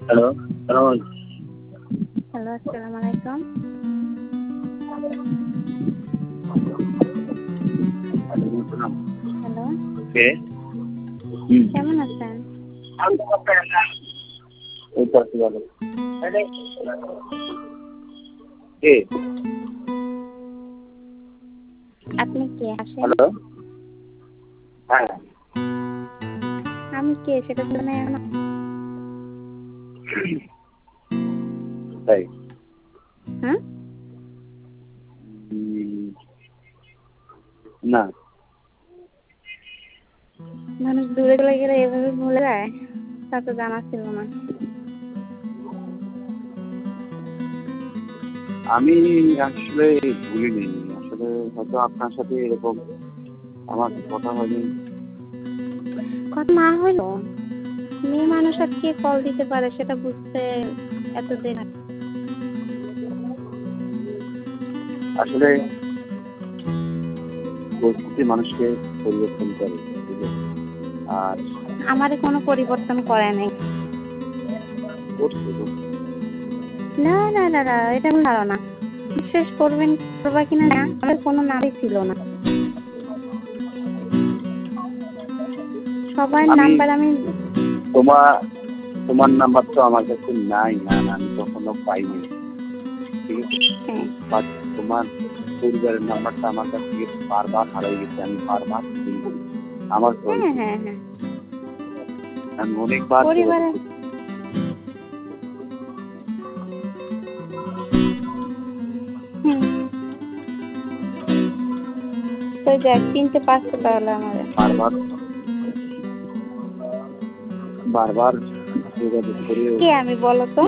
Hello, সালাম hello, আসসালামু আলাইকুম। আলাইকুম সালাম। হ্যালো, কে? হুম। কেমন আছেন? এই তো আছি ভালো। কে? আপনি কে আসেন? হ্যালো? হ্যাঁ। আমি কে সেটা তো জানেন না। তাই? হুম? না। মানুষ দূরে চলে গেলে এভাবে ভুলে যায়? তা তো জানা ছিল না। আমি আসলে ভুলিনি। আসলে হয়তো আপনার সাথে এরকম আমার কথা হয়নি। কথা না হইলো মেয়ে মানুষ আর কে কল দিতে পারে সেটা বুঝতে এতদিন। আসলে পরিস্থিতি মানুষকে পরিবর্তন করে, বুঝলেন? আর আমারে কোনো পরিবর্তন করে নাই। করছে না না না না, এটা ভুল ধারণা। বিশ্বাস করবেন করবা কিনা না, আমার কোনো নামই ছিল না। সবার আমি নাম্বার আমি তোমার তোমার নাম্বার তো আমার কাছে নাই, না আমি কখনো পাইনি, ঠিক আছে? হ্যাঁ বাট তোমার পরিবারের নাম্বারটা আমার কাছ থেকে বারবার হারিয়ে গেছে। আমি বারবার ফোন করি, আমার ফোন হ্যাঁ হ্যাঁ হ্যাঁ আমি অনেকবার পরিবারে হুম তো যাক চিনতে পারছো তাহলে আমাদের। বারবার বারবার যোগাযোগ করেও কে আমি বলো তো?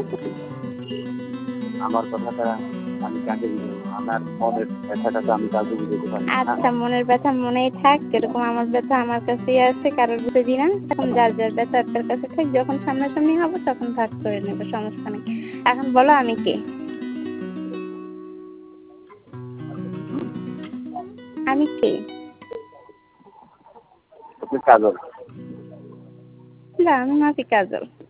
আমার কথাটা আমি কাকে বুঝাবো? আমার মনের ব্যথাটা তো আমি কাউকে বুঝাতে পারি না, না? আচ্ছা, মনের ব্যথা মনেই থাক। যেরকম আমার ব্যথা আমার কাছেই আছে, কারোর বুঝে দিই না। তখন যার যার ব্যথা তার কাছে থাক, যখন সামনাসামনি হবো তখন ভাগ করে নেবো, সমস্যা নেই। এখন বলো আমি কে? আমি কে? আপনি কাজল। না, আমি মাফি কাজল।